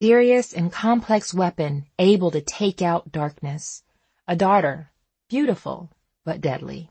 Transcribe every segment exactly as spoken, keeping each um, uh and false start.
Serious and complex weapon able to take out darkness. A daughter, beautiful but deadly.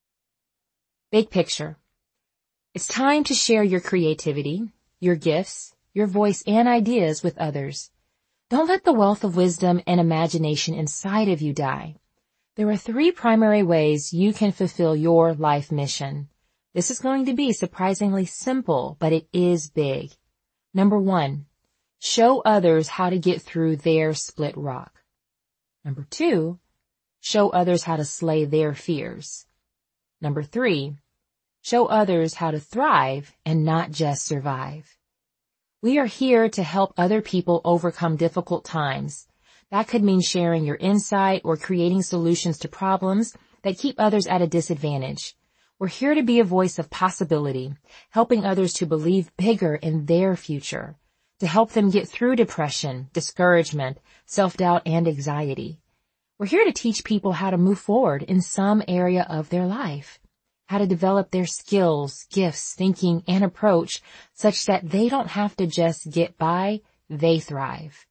Big picture. It's time to share your creativity, your gifts, your voice and ideas with others. Don't let the wealth of wisdom and imagination inside of you die. There are three primary ways you can fulfill your life mission. This is going to be surprisingly simple, but it is big. Number one, show others how to get through their split rock. Number two, show others how to slay their fears. Number three, show others how to thrive and not just survive. We are here to help other people overcome difficult times. That could mean sharing your insight or creating solutions to problems that keep others at a disadvantage. We're here to be a voice of possibility, helping others to believe bigger in their future, to help them get through depression, discouragement, self-doubt, and anxiety. We're here to teach people how to move forward in some area of their life, how to develop their skills, gifts, thinking, and approach such that they don't have to just get by, they thrive.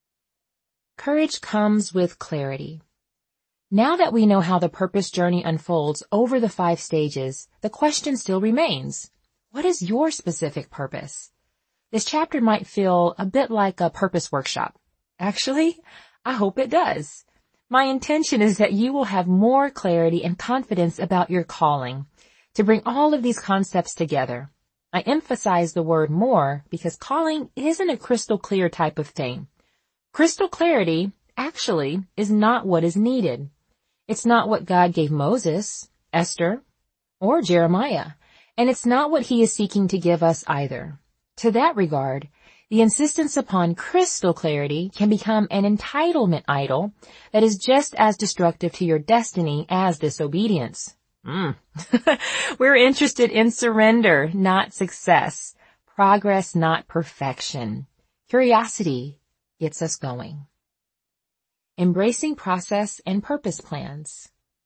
Courage comes with clarity. Now that we know how the purpose journey unfolds over the five stages, the question still remains, what is your specific purpose? This chapter might feel a bit like a purpose workshop. Actually, I hope it does. My intention is that you will have more clarity and confidence about your calling, to bring all of these concepts together. I emphasize the word more because calling isn't a crystal clear type of thing. Crystal clarity, actually, is not what is needed. It's not what God gave Moses, Esther, or Jeremiah, and it's not what he is seeking to give us either. To that regard, the insistence upon crystal clarity can become an entitlement idol that is just as destructive to your destiny as disobedience. Mm. We're interested in surrender, not success, progress, not perfection. Curiosity gets us going. Embracing process and purpose plans.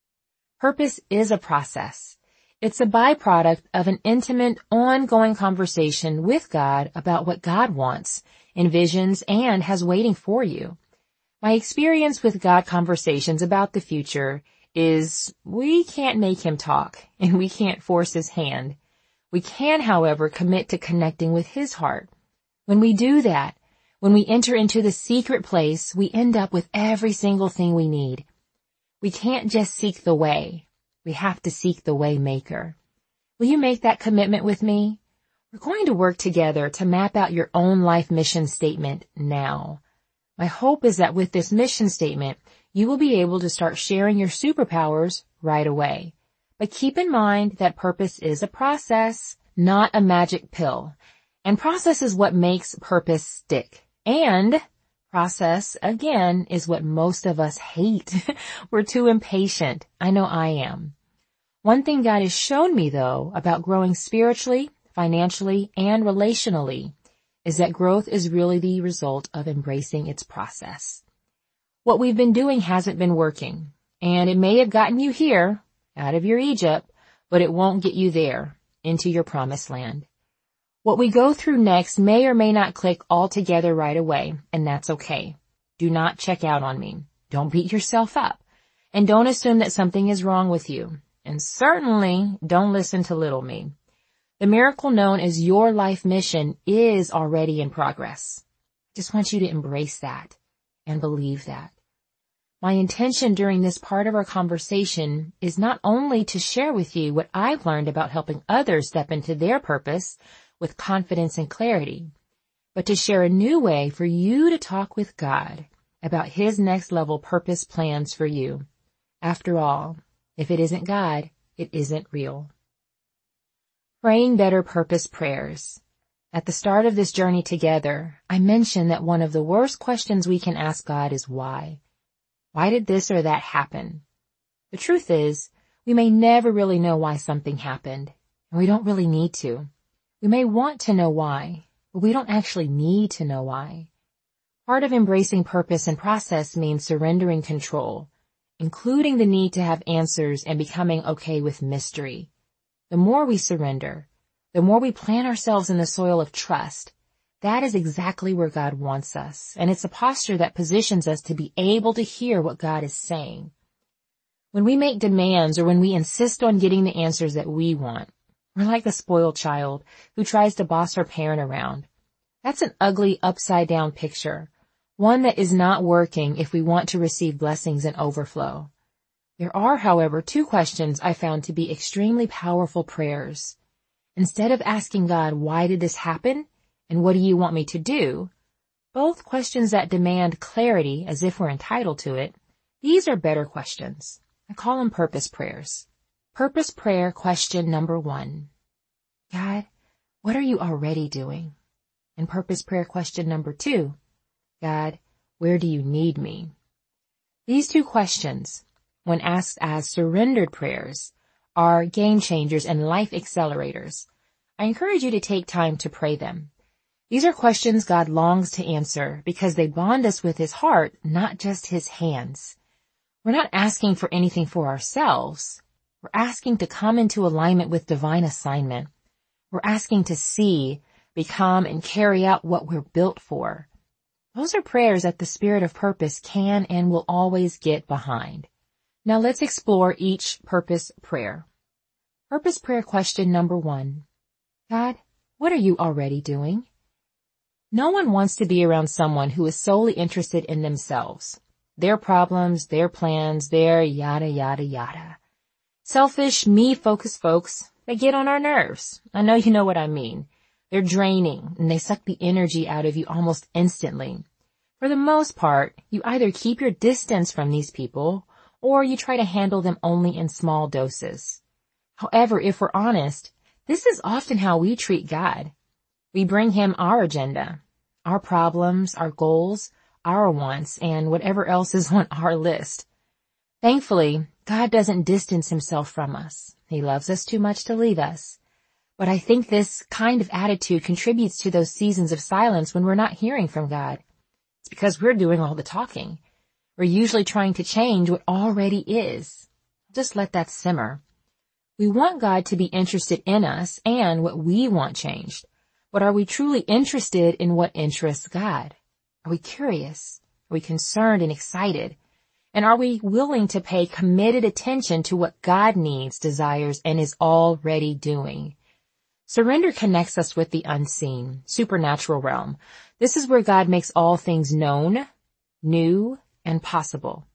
Purpose is a process. It's a byproduct of an intimate, ongoing conversation with God about what God wants, envisions, and has waiting for you. My experience with God conversations about the future is we can't make him talk, and we can't force his hand. We can, however, commit to connecting with his heart. When we do that, when we enter into the secret place, we end up with every single thing we need. We can't just seek the way. We have to seek the way maker. Will you make that commitment with me? We're going to work together to map out your own life mission statement now. My hope is that with this mission statement, you will be able to start sharing your superpowers right away. But keep in mind that purpose is a process, not a magic pill. And process is what makes purpose stick. And process, again, is what most of us hate. We're too impatient. I know I am. One thing God has shown me, though, about growing spiritually, financially, and relationally is that growth is really the result of embracing its process. What we've been doing hasn't been working, and it may have gotten you here, out of your Egypt, but it won't get you there, into your promised land. What we go through next may or may not click all together right away, and that's okay. Do not check out on me. Don't beat yourself up. And don't assume that something is wrong with you. And certainly don't listen to little me. The miracle known as your life mission is already in progress. I just want you to embrace that and believe that. My intention during this part of our conversation is not only to share with you what I've learned about helping others step into their purpose with confidence and clarity, but to share a new way for you to talk with God about his next level purpose plans for you. After all, if it isn't God, it isn't real. Praying better purpose prayers. At the start of this journey together, I mentioned that one of the worst questions we can ask God is why. Why did this or that happen? The truth is, we may never really know why something happened, and we don't really need to. We may want to know why, but we don't actually need to know why. Part of embracing purpose and process means surrendering control, including the need to have answers and becoming okay with mystery. The more we surrender, the more we plant ourselves in the soil of trust, That is exactly where God wants us, and it's a posture that positions us to be able to hear what God is saying. When we make demands or when we insist on getting the answers that we want, we're like the spoiled child who tries to boss her parent around. That's an ugly upside-down picture, one that is not working if we want to receive blessings and overflow. There are, however, two questions I found to be extremely powerful prayers. Instead of asking God, why did this happen? And what do you want me to do? Both questions that demand clarity as if we're entitled to it. These are better questions. I call them purpose prayers. Purpose prayer question number one. God, what are you already doing? And purpose prayer question number two. God, where do you need me? These two questions, when asked as surrendered prayers, are game changers and life accelerators. I encourage you to take time to pray them. These are questions God longs to answer because they bond us with His heart, not just His hands. We're not asking for anything for ourselves. We're asking to come into alignment with divine assignment. We're asking to see, become, and carry out what we're built for. Those are prayers that the Spirit of purpose can and will always get behind. Now let's explore each purpose prayer. Purpose prayer question number one. God, what are you already doing? No one wants to be around someone who is solely interested in themselves, their problems, their plans, their yada, yada, yada. Selfish, me-focused folks, they get on our nerves. I know you know what I mean. They're draining, and they suck the energy out of you almost instantly. For the most part, you either keep your distance from these people, or you try to handle them only in small doses. However, if we're honest, this is often how we treat God. We bring Him our agenda, our problems, our goals, our wants, and whatever else is on our list. Thankfully, God doesn't distance Himself from us. He loves us too much to leave us. But I think this kind of attitude contributes to those seasons of silence when we're not hearing from God. It's because we're doing all the talking. We're usually trying to change what already is. Just let that simmer. We want God to be interested in us and what we want changed. But are we truly interested in what interests God? Are we curious? Are we concerned and excited? And are we willing to pay committed attention to what God needs, desires, and is already doing? Surrender connects us with the unseen, supernatural realm. This is where God makes all things known, new, and possible.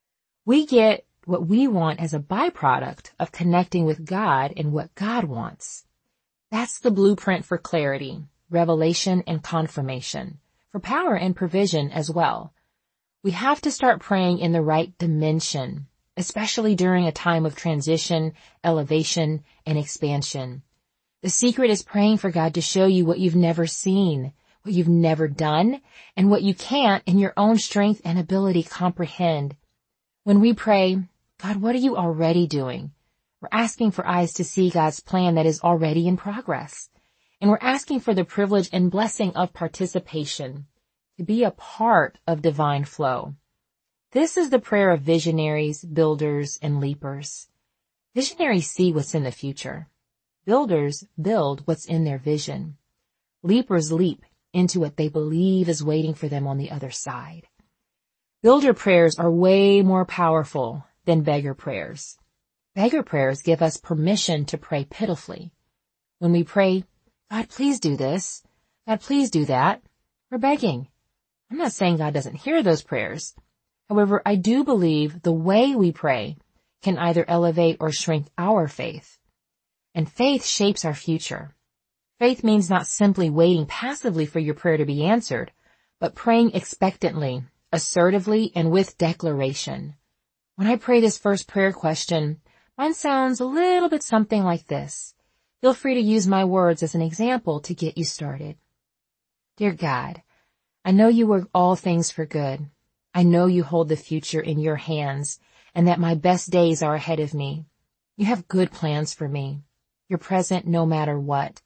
We get what we want as a byproduct of connecting with God and what God wants. That's the blueprint for clarity, revelation, and confirmation, for power and provision as well. We have to start praying in the right dimension, especially during a time of transition, elevation, and expansion. The secret is praying for God to show you what you've never seen, what you've never done, and what you can't in your own strength and ability comprehend. When we pray, God, what are you already doing? We're asking for eyes to see God's plan that is already in progress. And we're asking for the privilege and blessing of participation, to be a part of divine flow. This is the prayer of visionaries, builders, and leapers. Visionaries see what's in the future. Builders build what's in their vision. Leapers leap into what they believe is waiting for them on the other side. Builder prayers are way more powerful than beggar prayers. Beggar prayers give us permission to pray pitifully. When we pray, God, please do this. God, please do that. We're begging. I'm not saying God doesn't hear those prayers. However, I do believe the way we pray can either elevate or shrink our faith. And faith shapes our future. Faith means not simply waiting passively for your prayer to be answered, but praying expectantly, assertively, and with declaration. When I pray this first prayer question, mine sounds a little bit something like this. Feel free to use my words as an example to get you started. Dear God, I know you work all things for good. I know you hold the future in your hands and that my best days are ahead of me. You have good plans for me. You're present no matter what.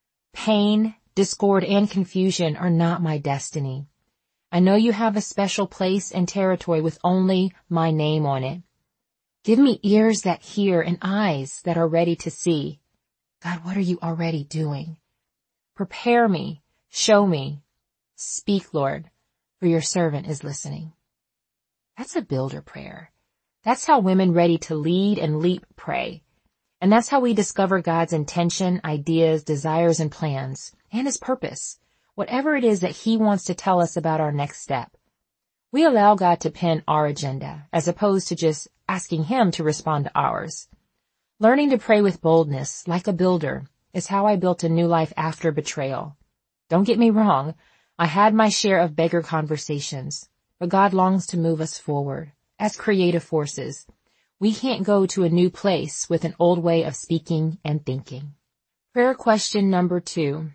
Pain, discord, and confusion are not my destiny. I know you have a special place and territory with only my name on it. Give me ears that hear and eyes that are ready to see. God, what are you already doing? Prepare me, show me, Speak, Lord, for your servant is listening. That's a builder prayer. That's how women ready to lead and leap pray. And that's how we discover God's intention, ideas, desires, and plans, and his purpose, whatever it is that he wants to tell us about our next step. We allow God to pen our agenda, as opposed to just asking him to respond to ours. Learning to pray with boldness, like a builder, is how I built a new life after betrayal. Don't get me wrong, I had my share of beggar conversations, but God longs to move us forward, as creative forces. We can't go to a new place with an old way of speaking and thinking. Prayer question number two.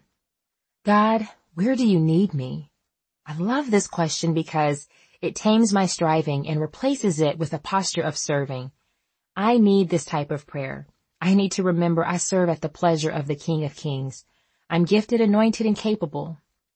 God, where do you need me? I love this question because it tames my striving and replaces it with a posture of serving. I need this type of prayer. I need to remember I serve at the pleasure of the King of Kings. I'm gifted, anointed, and capable.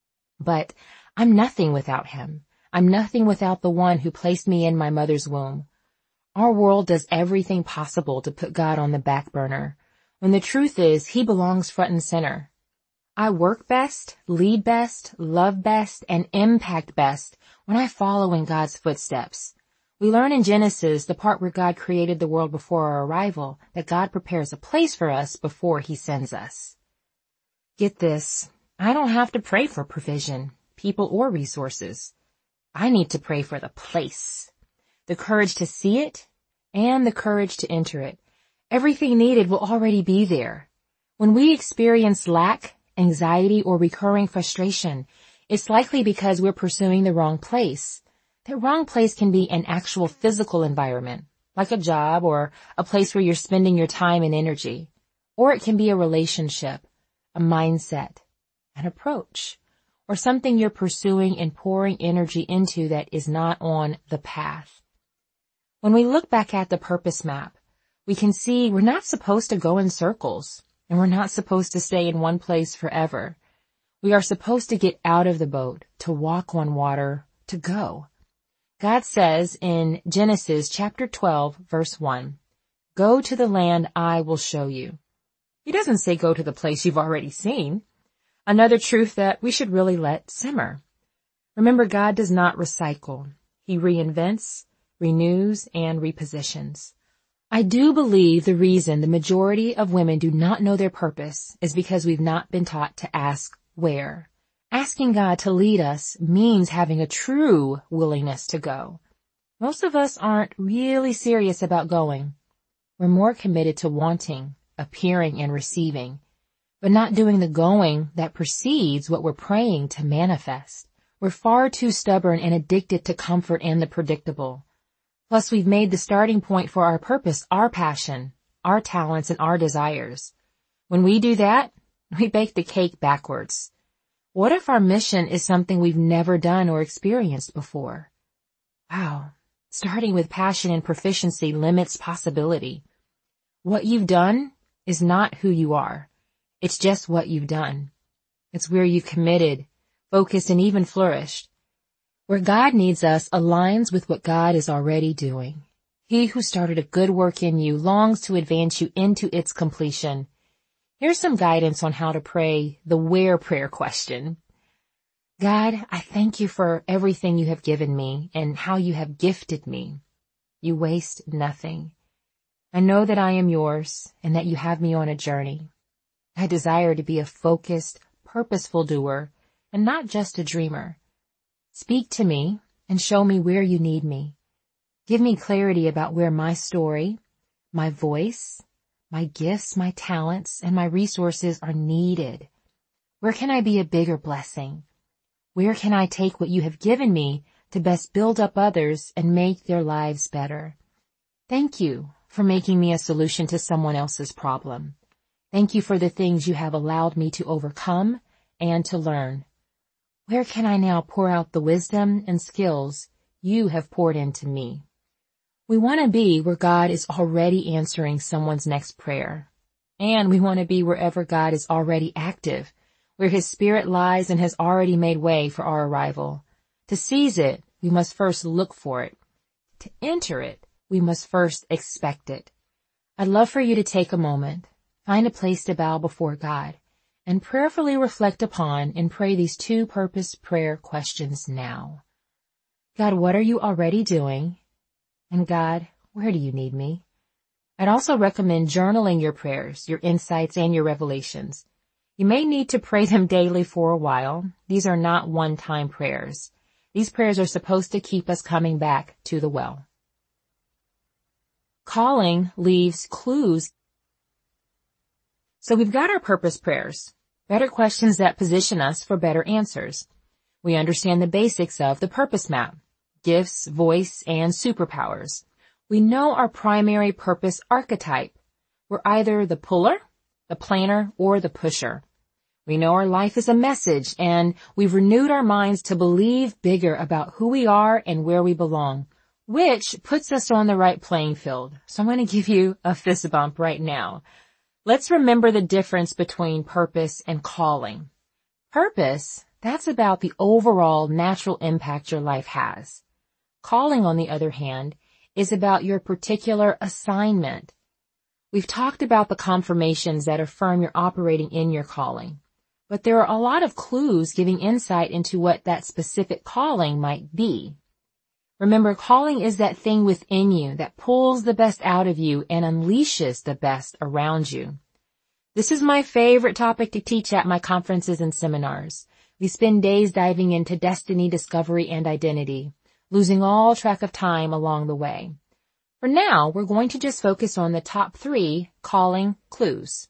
But I'm nothing without him. I'm nothing without the one who placed me in my mother's womb. Our world does everything possible to put God on the back burner, when the truth is he belongs front and center. I work best, lead best, love best, and impact best when I follow in God's footsteps. We learn in Genesis, the part where God created the world before our arrival, that God prepares a place for us before he sends us. Get this, I don't have to pray for provision, people, or resources. I need to pray for the place, the courage to see it, and the courage to enter it. Everything needed will already be there. When we experience lack, anxiety, or recurring frustration, it's likely because we're pursuing the wrong place. That wrong place can be an actual physical environment, like a job or a place where you're spending your time and energy. Or it can be a relationship, a mindset, an approach, or something you're pursuing and pouring energy into that is not on the path. When we look back at the purpose map, we can see we're not supposed to go in circles, and we're not supposed to stay in one place forever. We are supposed to get out of the boat, to walk on water, to go. God says in Genesis chapter twelve, verse one, "Go to the land I will show you." He doesn't say go to the place you've already seen. Another truth that we should really let simmer. Remember, God does not recycle. He reinvents, renews, and repositions. I do believe the reason the majority of women do not know their purpose is because we've not been taught to ask where. Asking God to lead us means having a true willingness to go. Most of us aren't really serious about going. We're more committed to wanting, appearing, and receiving, but not doing the going that precedes what we're praying to manifest. We're far too stubborn and addicted to comfort and the predictable. Plus, we've made the starting point for our purpose our passion, our talents, and our desires. When we do that, we bake the cake backwards. What if our mission is something we've never done or experienced before? Wow, starting with passion and proficiency limits possibility. What you've done is not who you are. It's just what you've done. It's where you've committed, focused, and even flourished. Where God needs us aligns with what God is already doing. He who started a good work in you longs to advance you into its completion. Here's some guidance on how to pray the where prayer question. God, I thank you for everything you have given me and how you have gifted me. You waste nothing. I know that I am yours and that you have me on a journey. I desire to be a focused, purposeful doer and not just a dreamer. Speak to me and show me where you need me. Give me clarity about where my story, my voice, my gifts, my talents, and my resources are needed. Where can I be a bigger blessing? Where can I take what you have given me to best build up others and make their lives better? Thank you for making me a solution to someone else's problem. Thank you for the things you have allowed me to overcome and to learn. Where can I now pour out the wisdom and skills you have poured into me? We want to be where God is already answering someone's next prayer. And we want to be wherever God is already active, where his spirit lies and has already made way for our arrival. To seize it, we must first look for it. To enter it, we must first expect it. I'd love for you to take a moment, find a place to bow before God, and prayerfully reflect upon and pray these two purpose prayer questions now. God, what are you already doing? And God, where do you need me? I'd also recommend journaling your prayers, your insights, and your revelations. You may need to pray them daily for a while. These are not one-time prayers. These prayers are supposed to keep us coming back to the well. Calling leaves clues. So we've got our purpose prayers, better questions that position us for better answers. We understand the basics of the purpose map, gifts, voice, and superpowers. We know our primary purpose archetype. We're either the puller, the planner, or the pusher. We know our life is a message, and we've renewed our minds to believe bigger about who we are and where we belong, which puts us on the right playing field. So I'm going to give you a fist bump right now. Let's remember the difference between purpose and calling. Purpose, that's about the overall natural impact your life has. Calling, on the other hand, is about your particular assignment. We've talked about the confirmations that affirm you're operating in your calling, but there are a lot of clues giving insight into what that specific calling might be. Remember, calling is that thing within you that pulls the best out of you and unleashes the best around you. This is my favorite topic to teach at my conferences and seminars. We spend days diving into destiny, discovery, and identity, losing all track of time along the way. For now, we're going to just focus on the top three calling clues.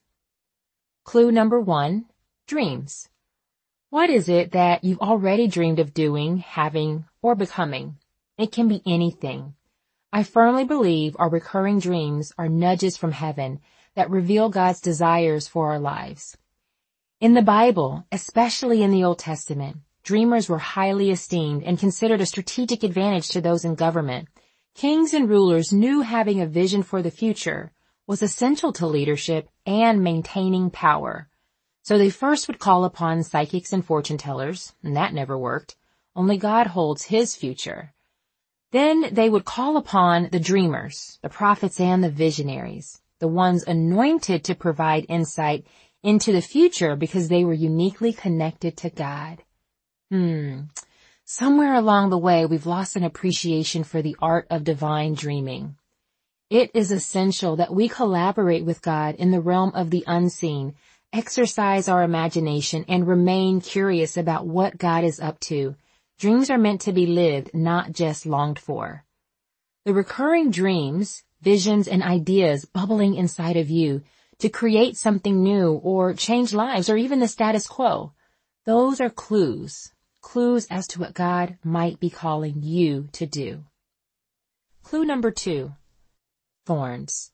Clue number one, dreams. What is it that you've already dreamed of doing, having, or becoming? It can be anything. I firmly believe our recurring dreams are nudges from heaven that reveal God's desires for our lives. In the Bible, especially in the Old Testament, dreamers were highly esteemed and considered a strategic advantage to those in government. Kings and rulers knew having a vision for the future was essential to leadership and maintaining power. So they first would call upon psychics and fortune tellers, and that never worked. Only God holds his future. Then they would call upon the dreamers, the prophets and the visionaries, the ones anointed to provide insight into the future because they were uniquely connected to God. Hmm. Somewhere along the way, we've lost an appreciation for the art of divine dreaming. It is essential that we collaborate with God in the realm of the unseen, exercise our imagination, and remain curious about what God is up to. Dreams are meant to be lived, not just longed for. The recurring dreams, visions, and ideas bubbling inside of you to create something new or change lives or even the status quo, those are clues. Clues as to what God might be calling you to do. Clue number two, thorns.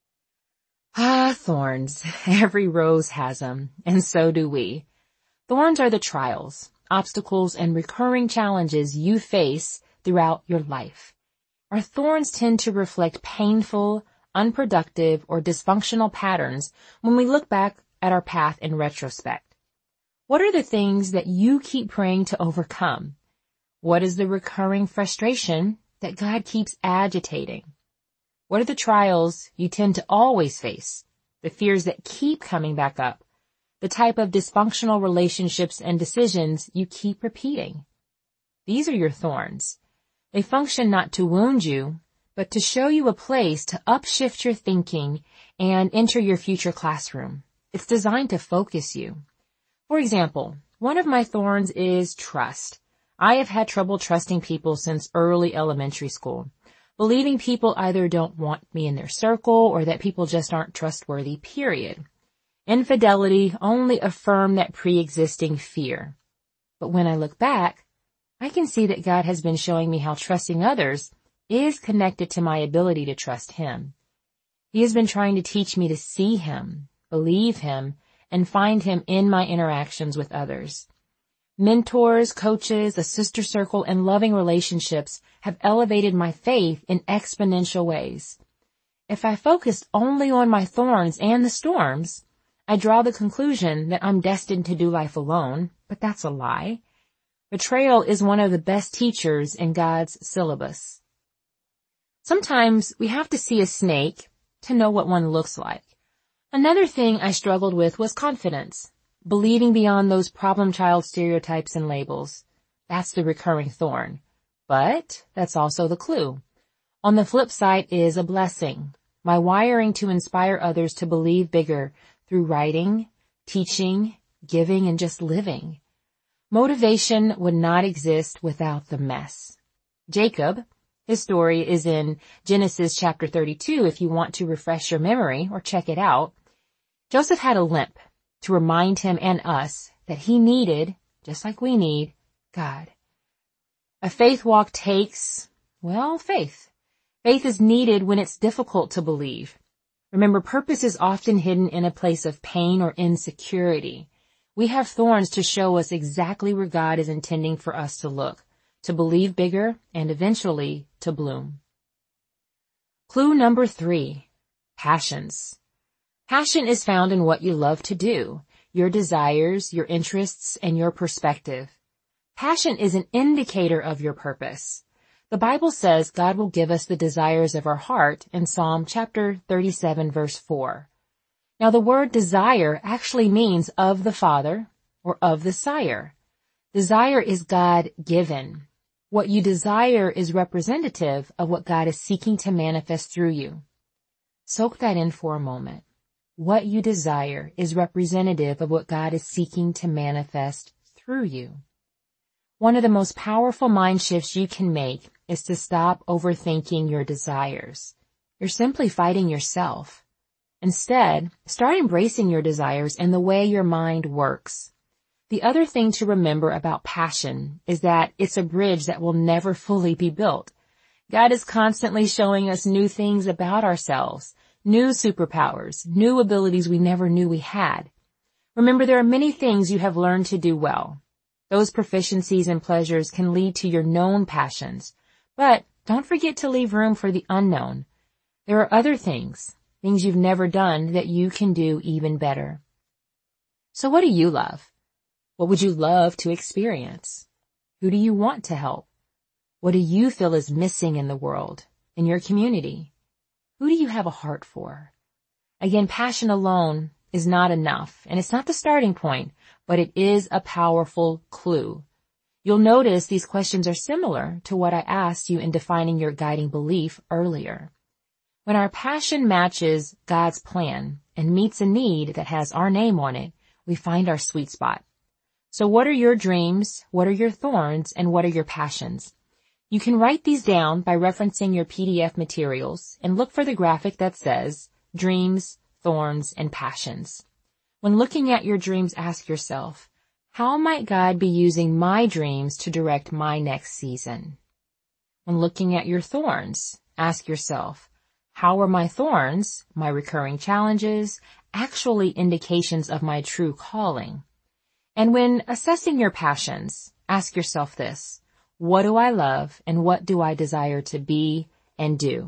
Ah, thorns. Every rose has them, and so do we. Thorns are the trials, obstacles, and recurring challenges you face throughout your life. Our thorns tend to reflect painful, unproductive, or dysfunctional patterns when we look back at our path in retrospect. What are the things that you keep praying to overcome? What is the recurring frustration that God keeps agitating? What are the trials you tend to always face? The fears that keep coming back up? The type of dysfunctional relationships and decisions you keep repeating? These are your thorns. They function not to wound you, but to show you a place to upshift your thinking and enter your future classroom. It's designed to focus you. For example, one of my thorns is trust. I have had trouble trusting people since early elementary school, believing people either don't want me in their circle or that people just aren't trustworthy, period. Infidelity only affirmed that pre-existing fear. But when I look back, I can see that God has been showing me how trusting others is connected to my ability to trust Him. He has been trying to teach me to see Him, believe Him, and find Him in my interactions with others. Mentors, coaches, a sister circle, and loving relationships have elevated my faith in exponential ways. If I focused only on my thorns and the storms, I draw the conclusion that I'm destined to do life alone, but that's a lie. Betrayal is one of the best teachers in God's syllabus. Sometimes we have to see a snake to know what one looks like. Another thing I struggled with was confidence. believing beyond those problem child stereotypes and labels. That's the recurring thorn. But that's also the clue. On the flip side is a blessing. My wiring to inspire others to believe bigger through writing, teaching, giving, and just living. Motivation would not exist without the mess. Jacob, his story is in Genesis chapter thirty-two if you want to refresh your memory or check it out. Joseph had a limp to remind him and us that he needed, just like we need, God. A faith walk takes, well, faith. Faith is needed when it's difficult to believe. Remember, purpose is often hidden in a place of pain or insecurity. We have thorns to show us exactly where God is intending for us to look, to believe bigger, and eventually to bloom. Clue number three, passions. Passion is found in what you love to do, your desires, your interests, and your perspective. Passion is an indicator of your purpose. The Bible says God will give us the desires of our heart in Psalm chapter thirty-seven verse four. Now the word desire actually means of the Father or of the Sire. Desire is God-given. What you desire is representative of what God is seeking to manifest through you. Soak that in for a moment. What you desire is representative of what God is seeking to manifest through you. One of the most powerful mind shifts you can make is to stop overthinking your desires. You're simply fighting yourself. Instead, start embracing your desires and the way your mind works. The other thing to remember about passion is that it's a bridge that will never fully be built. God is constantly showing us new things about ourselves, new superpowers, new abilities we never knew we had. Remember, there are many things you have learned to do well. Those proficiencies and pleasures can lead to your known passions, but don't forget to leave room for the unknown. There are other things, things you've never done that you can do even better. So what do you love? What would you love to experience? Who do you want to help? What do you feel is missing in the world, in your community? Who do you have a heart for? Again, passion alone is not enough, and it's not the starting point, but it is a powerful clue. You'll notice these questions are similar to what I asked you in defining your guiding belief earlier. When our passion matches God's plan and meets a need that has our name on it, we find our sweet spot. So what are your dreams, what are your thorns, and what are your passions? You can write these down by referencing your P D F materials and look for the graphic that says Dreams, Thorns, and Passions. When looking at your dreams, ask yourself, how might God be using my dreams to direct my next season? When looking at your thorns, ask yourself, how are my thorns, my recurring challenges, actually indications of my true calling? And when assessing your passions, ask yourself this, what do I love and what do I desire to be and do?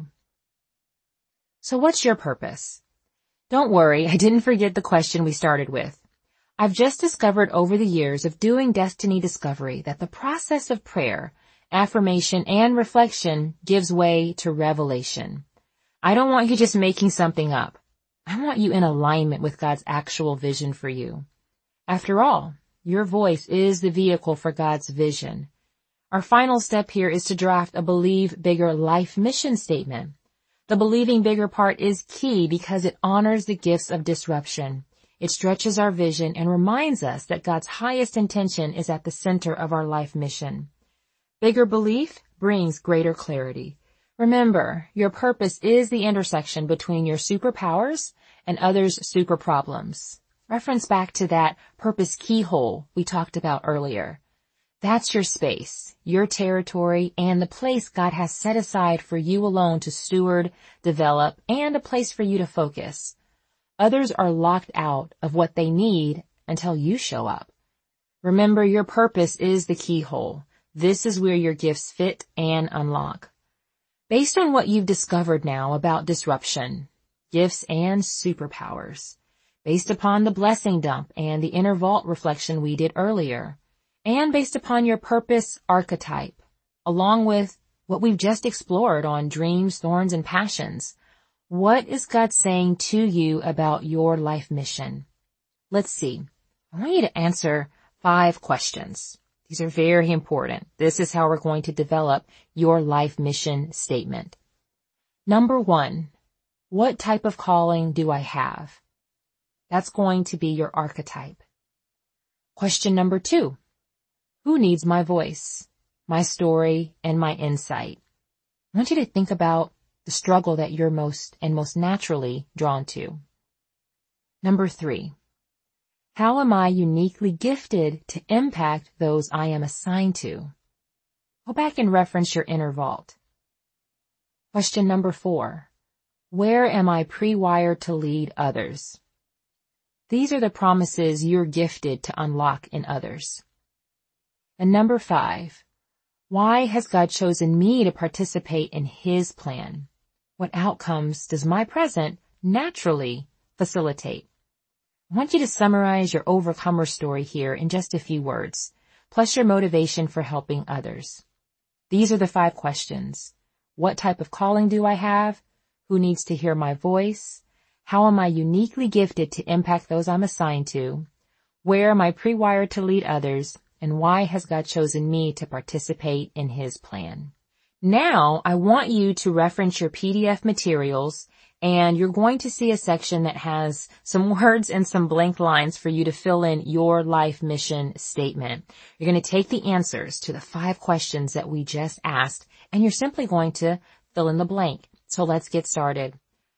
So what's your purpose? Don't worry, I didn't forget the question we started with. I've just discovered over the years of doing Destiny Discovery that the process of prayer, affirmation, and reflection gives way to revelation. I don't want you just making something up. I want you in alignment with God's actual vision for you. After all, your voice is the vehicle for God's vision. Our final step here is to draft a Believe Bigger life mission statement. The believing bigger part is key because it honors the gifts of disruption. It stretches our vision and reminds us that God's highest intention is at the center of our life mission. Bigger belief brings greater clarity. Remember, your purpose is the intersection between your superpowers and others' super problems. Reference back to that purpose keyhole we talked about earlier. That's your space, your territory, and the place God has set aside for you alone to steward, develop, and a place for you to focus. Others are locked out of what they need until you show up. Remember, your purpose is the keyhole. This is where your gifts fit and unlock. Based on what you've discovered now about disruption, gifts, and superpowers, based upon the blessing dump and the inner vault reflection we did earlier, and based upon your purpose archetype, along with what we've just explored on dreams, thorns, and passions, what is God saying to you about your life mission? Let's see. I want you to answer five questions. These are very important. This is how we're going to develop your life mission statement. Number one, what type of calling do I have? That's going to be your archetype. Question number two, who needs my voice, my story, and my insight? I want you to think about the struggle that you're most and most naturally drawn to. Number three, how am I uniquely gifted to impact those I am assigned to? Go back and reference your inner vault. Question number four, where am I pre-wired to lead others? These are the promises you're gifted to unlock in others. And number five, why has God chosen me to participate in His plan? What outcomes does my present naturally facilitate? I want you to summarize your overcomer story here in just a few words, plus your motivation for helping others. These are the five questions. What type of calling do I have? Who needs to hear my voice? How am I uniquely gifted to impact those I'm assigned to? Where am I pre-wired to lead others? And why has God chosen me to participate in His plan? Now, I want you to reference your P D F materials, and you're going to see a section that has some words and some blank lines for you to fill in your life mission statement. You're going to take the answers to the five questions that we just asked, and you're simply going to fill in the blank. So let's get started.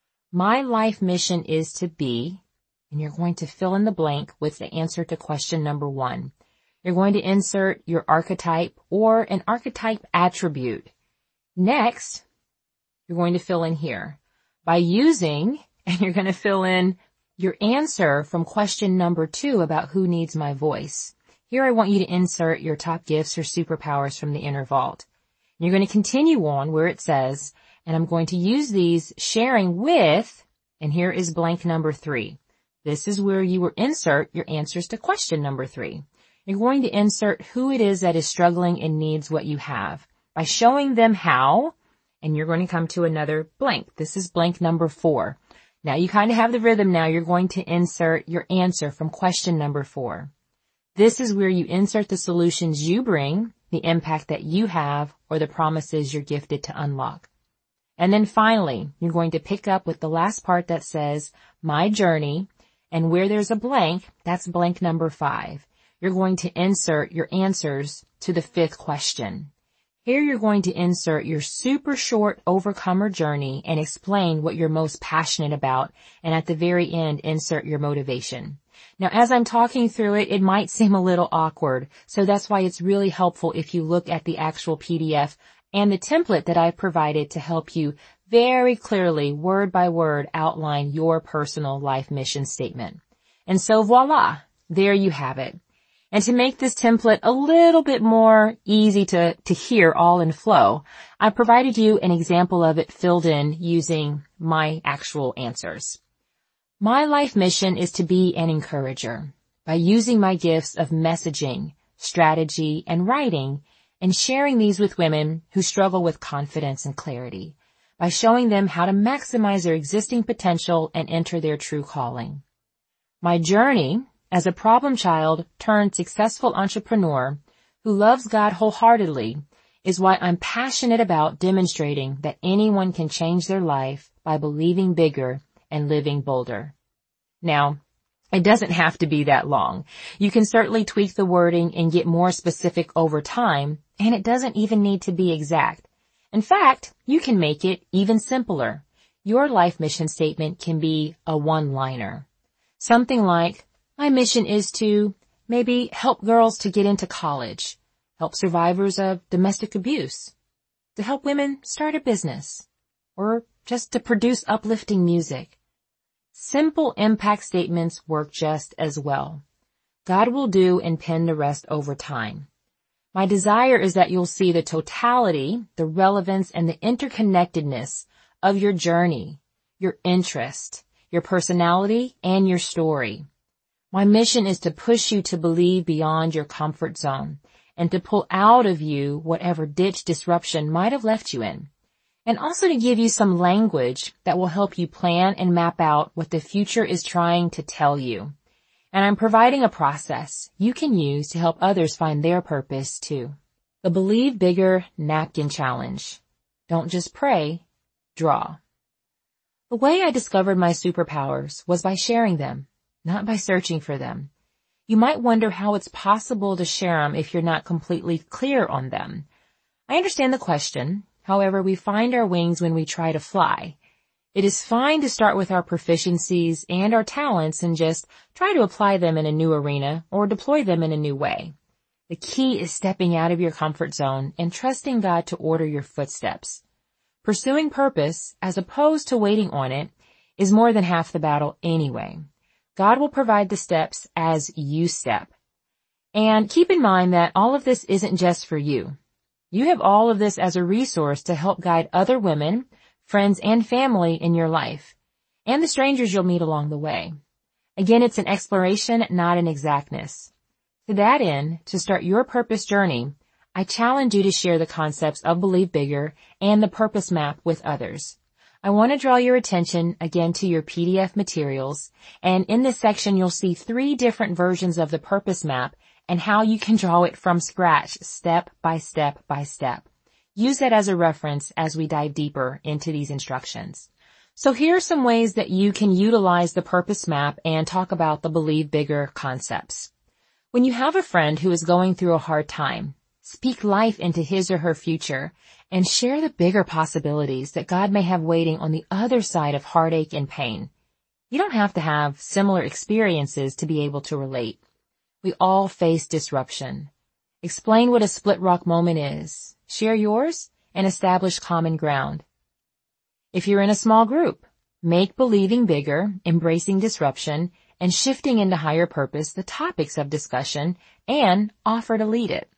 My life mission is to be, and you're going to fill in the blank with the answer to question number one. You're going to insert your archetype or an archetype attribute. Next, you're going to fill in here by using, and you're going to fill in your answer from question number two about who needs my voice. Here I want you to insert your top gifts or superpowers from the inner vault. You're going to continue on where it says, and I'm going to use these sharing with, and here is blank number three. This is where you will insert your answers to question number three. You're going to insert who it is that is struggling and needs what you have by showing them how, and you're going to come to another blank. This is blank number four. Now you kind of have the rhythm now. You're going to insert your answer from question number four. This is where you insert the solutions you bring, the impact that you have, or the promises you're gifted to unlock. And then finally, you're going to pick up with the last part that says, my journey, and where there's a blank, that's blank number five. You're going to insert your answers to the fifth question. Here you're going to insert your super short overcomer journey and explain what you're most passionate about, and at the very end, insert your motivation. Now, as I'm talking through it, it might seem a little awkward, so that's why it's really helpful if you look at the actual P D F and the template that I've provided to help you very clearly, word by word, outline your personal life mission statement. And so voila, there you have it. And to make this template a little bit more easy to, to hear all in flow, I provided you an example of it filled in using my actual answers. My life mission is to be an encourager by using my gifts of messaging, strategy, and writing, and sharing these with women who struggle with confidence and clarity by showing them how to maximize their existing potential and enter their true calling. My journey as a problem child turned successful entrepreneur who loves God wholeheartedly is why I'm passionate about demonstrating that anyone can change their life by believing bigger and living bolder. Now, it doesn't have to be that long. You can certainly tweak the wording and get more specific over time, and it doesn't even need to be exact. In fact, you can make it even simpler. Your life mission statement can be a one-liner. Something like, my mission is to maybe help girls to get into college, help survivors of domestic abuse, to help women start a business, or just to produce uplifting music. Simple impact statements work just as well. God will do and pen the rest over time. My desire is that you'll see the totality, the relevance, and the interconnectedness of your journey, your interest, your personality, and your story. My mission is to push you to believe beyond your comfort zone and to pull out of you whatever ditch disruption might have left you in, and also to give you some language that will help you plan and map out what the future is trying to tell you. And I'm providing a process you can use to help others find their purpose too. The Believe Bigger Napkin Challenge. Don't just pray, draw. The way I discovered my superpowers was by sharing them, not by searching for them. You might wonder how it's possible to share them if you're not completely clear on them. I understand the question. However, we find our wings when we try to fly. It is fine to start with our proficiencies and our talents and just try to apply them in a new arena or deploy them in a new way. The key is stepping out of your comfort zone and trusting God to order your footsteps. Pursuing purpose, as opposed to waiting on it, is more than half the battle anyway. God will provide the steps as you step. And keep in mind that all of this isn't just for you. You have all of this as a resource to help guide other women, friends, and family in your life, and the strangers you'll meet along the way. Again, it's an exploration, not an exactness. To that end, to start your purpose journey, I challenge you to share the concepts of Believe Bigger and the purpose map with others. I want to draw your attention again to your P D F materials, and in this section you'll see three different versions of the purpose map and how you can draw it from scratch, step by step by step. Use that as a reference as we dive deeper into these instructions. So here are some ways that you can utilize the purpose map and talk about the Believe Bigger concepts. When you have a friend who is going through a hard time, speak life into his or her future and share the bigger possibilities that God may have waiting on the other side of heartache and pain. You don't have to have similar experiences to be able to relate. We all face disruption. Explain what a split rock moment is. Share yours and establish common ground. If you're in a small group, make believing bigger, embracing disruption, and shifting into higher purpose the topics of discussion and offer to lead it.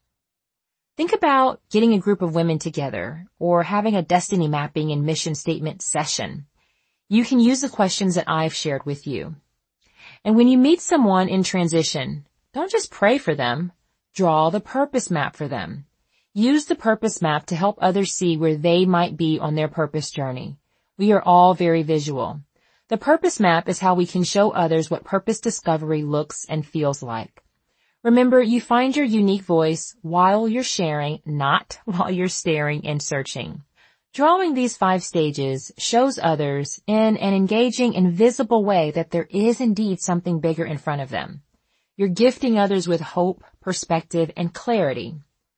Think about getting a group of women together or having a destiny mapping and mission statement session. You can use the questions that I've shared with you. And when you meet someone in transition, don't just pray for them. Draw the purpose map for them. Use the purpose map to help others see where they might be on their purpose journey. We are all very visual. The purpose map is how we can show others what purpose discovery looks and feels like. Remember, you find your unique voice while you're sharing, not while you're staring and searching. Drawing these five stages shows others in an engaging and visible way that there is indeed something bigger in front of them. You're gifting others with hope, perspective, and clarity.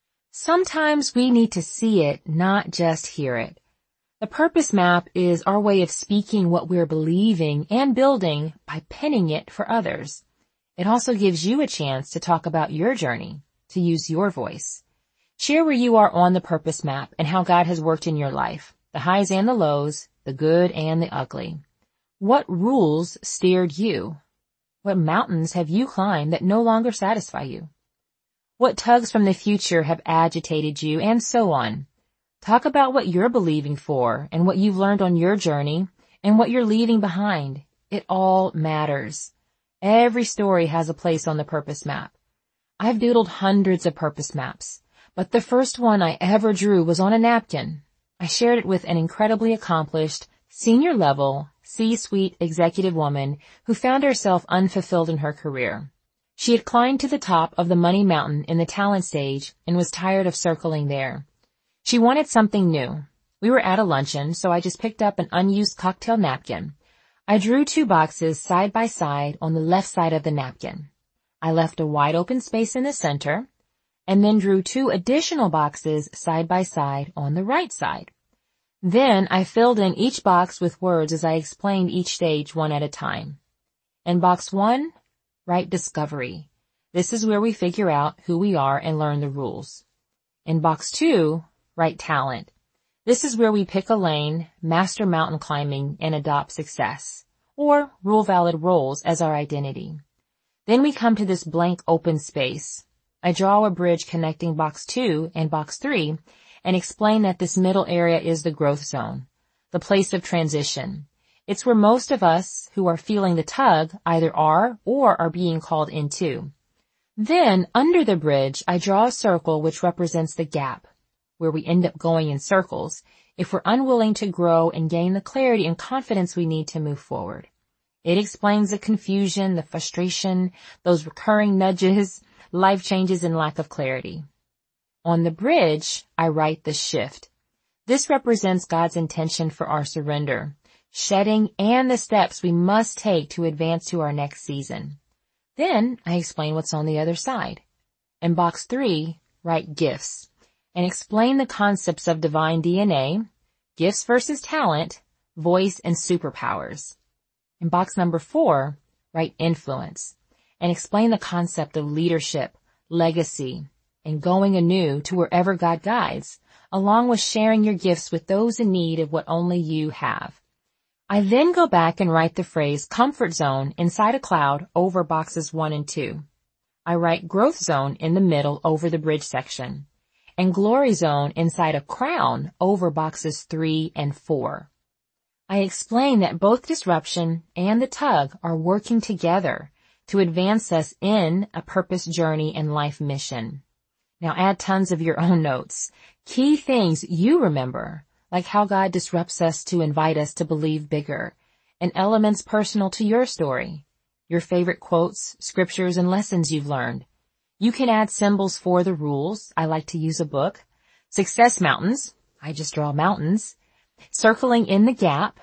Sometimes we need to see it, not just hear it. The purpose map is our way of speaking what we're believing and building by penning it for others. It also gives you a chance to talk about your journey, to use your voice. Share where you are on the purpose map and how God has worked in your life, the highs and the lows, the good and the ugly. What rules steered you? What mountains have you climbed that no longer satisfy you? What tugs from the future have agitated you, and so on. Talk about what you're believing for and what you've learned on your journey and what you're leaving behind. It all matters. Every story has a place on the purpose map. I've doodled hundreds of purpose maps, but the first one I ever drew was on a napkin. I shared it with an incredibly accomplished, senior-level, C-suite executive woman who found herself unfulfilled in her career. She had climbed to the top of the money mountain in the talent stage and was tired of circling there. She wanted something new. We were at a luncheon, so I just picked up an unused cocktail napkin. I drew two boxes side by side on the left side of the napkin. I left a wide open space in the center, and then drew two additional boxes side by side on the right side. Then I filled in each box with words as I explained each stage one at a time. In box one, write discovery. This is where we figure out who we are and learn the rules. In box two, write talent. This is where we pick a lane, master mountain climbing, and adopt success, or rule valid roles as our identity. Then we come to this blank open space. I draw a bridge connecting box two and box three and explain that this middle area is the growth zone, the place of transition. It's where most of us who are feeling the tug either are or are being called into. Then, under the bridge, I draw a circle which represents the gap, where we end up going in circles if we're unwilling to grow and gain the clarity and confidence we need to move forward. It explains the confusion, the frustration, those recurring nudges, life changes, and lack of clarity. On the bridge, I write the shift. This represents God's intention for our surrender, shedding, and the steps we must take to advance to our next season. Then I explain what's on the other side. In box three, write gifts, and explain the concepts of divine D N A, gifts versus talent, voice, and superpowers. In box number four, write influence, and explain the concept of leadership, legacy, and going anew to wherever God guides, along with sharing your gifts with those in need of what only you have. I then go back and write the phrase comfort zone inside a cloud over boxes one and two. I write growth zone in the middle over the bridge section, and glory zone inside a crown over boxes three and four. I explain that both disruption and the tug are working together to advance us in a purpose journey and life mission. Now add tons of your own notes. Key things you remember, like how God disrupts us to invite us to believe bigger, and elements personal to your story, your favorite quotes, scriptures, and lessons you've learned. You can add symbols for the rules. I like to use a book. Success mountains. I just draw mountains. Circling in the gap.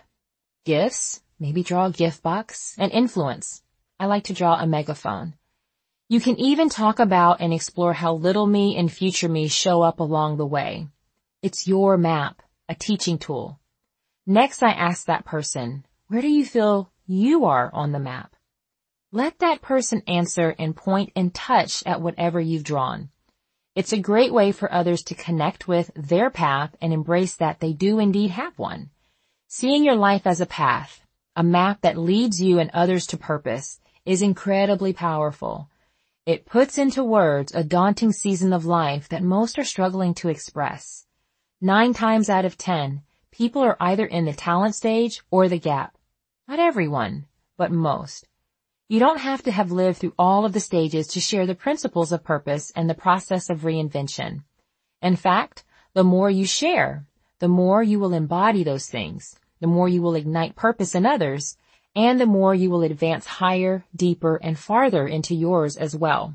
Gifts. Maybe draw a gift box. And influence. I like to draw a megaphone. You can even talk about and explore how little me and future me show up along the way. It's your map, a teaching tool. Next, I ask that person, where do you feel you are on the map? Let that person answer and point and touch at whatever you've drawn. It's a great way for others to connect with their path and embrace that they do indeed have one. Seeing your life as a path, a map that leads you and others to purpose, is incredibly powerful. It puts into words a daunting season of life that most are struggling to express. Nine times out of ten, people are either in the talent stage or the gap. Not everyone, but most. You don't have to have lived through all of the stages to share the principles of purpose and the process of reinvention. In fact, the more you share, the more you will embody those things, the more you will ignite purpose in others, and the more you will advance higher, deeper, and farther into yours as well.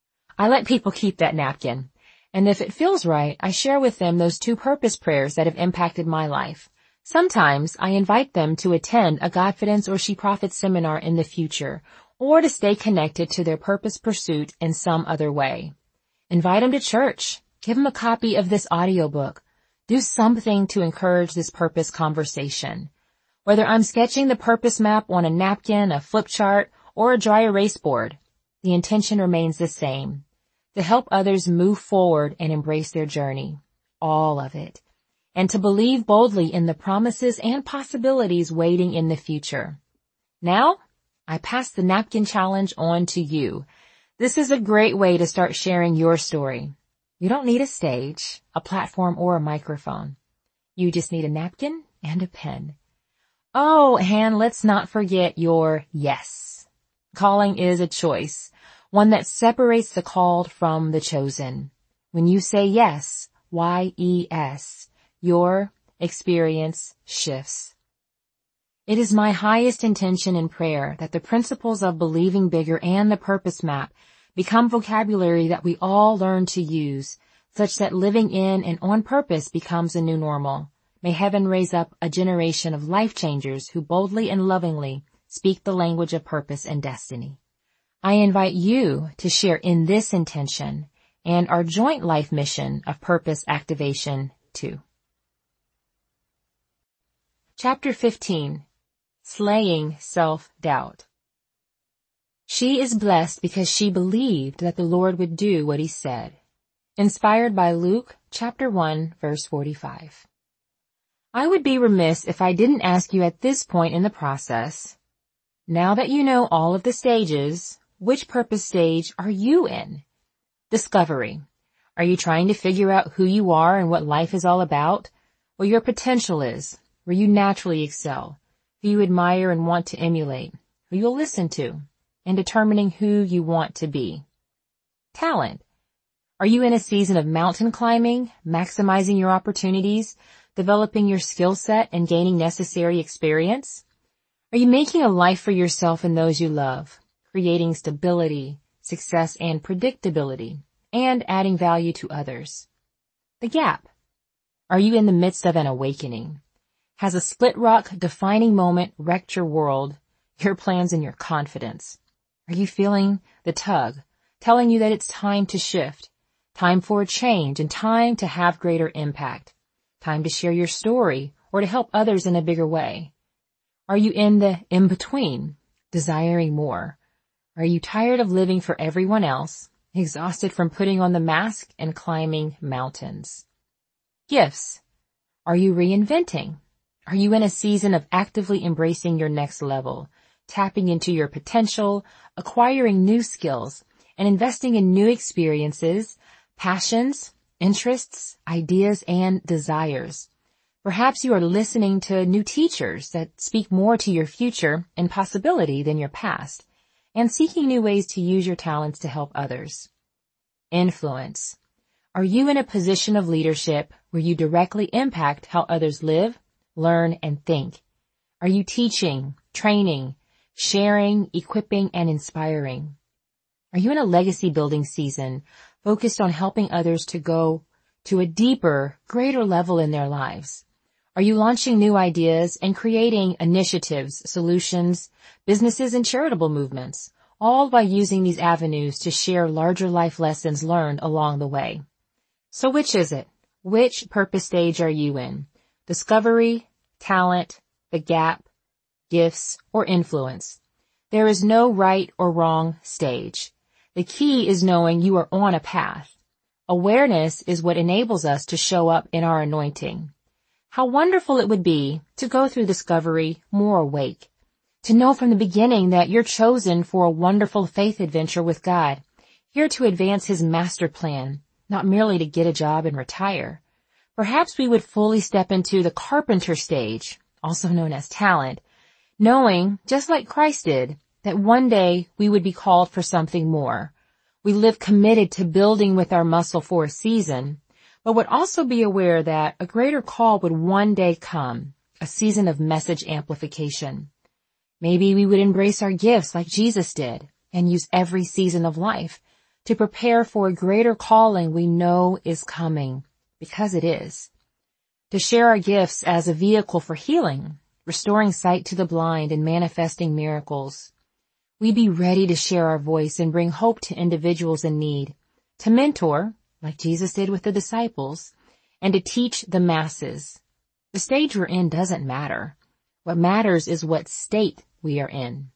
I let people keep that napkin, and if it feels right, I share with them those two purpose prayers that have impacted my life. Sometimes I invite them to attend a Godfidence or She Profits seminar in the future, or to stay connected to their purpose pursuit in some other way. Invite them to church. Give them a copy of this audiobook. Do something to encourage this purpose conversation. Whether I'm sketching the purpose map on a napkin, a flip chart, or a dry erase board, the intention remains the same, to help others move forward and embrace their journey, all of it, and to believe boldly in the promises and possibilities waiting in the future. Now, I pass the napkin challenge on to you. This is a great way to start sharing your story. You don't need a stage, a platform, or a microphone. You just need a napkin and a pen. Oh, and let's not forget your yes. Calling is a choice, one that separates the called from the chosen. When you say yes, Y E S, your experience shifts. It is my highest intention and prayer that the principles of believing bigger and the purpose map become vocabulary that we all learn to use, such that living in and on purpose becomes a new normal. May heaven raise up a generation of life changers who boldly and lovingly speak the language of purpose and destiny. I invite you to share in this intention and our joint life mission of purpose activation too. Chapter fifteen. Slaying Self-Doubt. She is blessed because she believed that the Lord would do what he said. Inspired by Luke chapter one, verse forty-five. I would be remiss if I didn't ask you at this point in the process, now that you know all of the stages, which purpose stage are you in? Discovery. Are you trying to figure out who you are and what life is all about? What your potential is, where you naturally excel, who you admire and want to emulate, who you'll listen to, and determining who you want to be. Talent. Are you in a season of mountain climbing, maximizing your opportunities, developing your skill set, and gaining necessary experience? Are you making a life for yourself and those you love, creating stability, success, and predictability, and adding value to others? The gap. Are you in the midst of an awakening? Has a split rock defining moment wrecked your world, your plans, and your confidence? Are you feeling the tug, telling you that it's time to shift, time for a change, and time to have greater impact, time to share your story or to help others in a bigger way? Are you in the in-between, desiring more? Are you tired of living for everyone else, exhausted from putting on the mask and climbing mountains? Gifts. Are you reinventing? Are you in a season of actively embracing your next level, tapping into your potential, acquiring new skills, and investing in new experiences, passions, interests, ideas, and desires? Perhaps you are listening to new teachers that speak more to your future and possibility than your past, and seeking new ways to use your talents to help others. Influence. Are you in a position of leadership where you directly impact how others live, learn, and think? Are you teaching, training, sharing, equipping, and inspiring? Are you in a legacy building season focused on helping others to go to a deeper, greater level in their lives? Are you launching new ideas and creating initiatives, solutions, businesses, and charitable movements, all by using these avenues to share larger life lessons learned along the way? So which is it? Which purpose stage are you in? Discovery, talent, the gap, gifts, or influence? There is no right or wrong stage. The key is knowing you are on a path. Awareness is what enables us to show up in our anointing. How wonderful it would be to go through discovery more awake, to know from the beginning that you're chosen for a wonderful faith adventure with God, here to advance His master plan, not merely to get a job and retire. Perhaps we would fully step into the carpenter stage, also known as talent, knowing, just like Christ did, that one day we would be called for something more. We live committed to building with our muscle for a season, but would also be aware that a greater call would one day come, a season of message amplification. Maybe we would embrace our gifts like Jesus did and use every season of life to prepare for a greater calling we know is coming, because it is. To share our gifts as a vehicle for healing, restoring sight to the blind, and manifesting miracles. We be ready to share our voice and bring hope to individuals in need, to mentor, like Jesus did with the disciples, and to teach the masses. The stage we're in doesn't matter. What matters is what state we are in.